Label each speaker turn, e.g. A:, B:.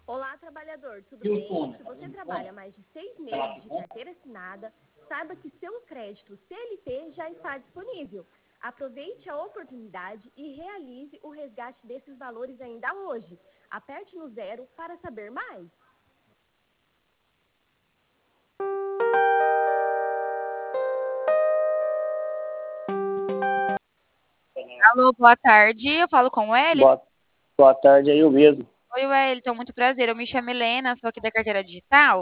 A: Olá, trabalhador, tudo bem? Se você trabalha mais de 6 meses de carteira assinada, saiba que seu crédito CLT já está disponível. Aproveite a oportunidade e realize o resgate desses valores ainda hoje. Aperte no 0 para saber mais.
B: Alô, boa tarde. Eu falo com o Wellington.
C: Boa tarde, aí eu mesmo.
B: Oi, Wellington, muito prazer. Eu me chamo Helena, sou aqui da Carteira Digital.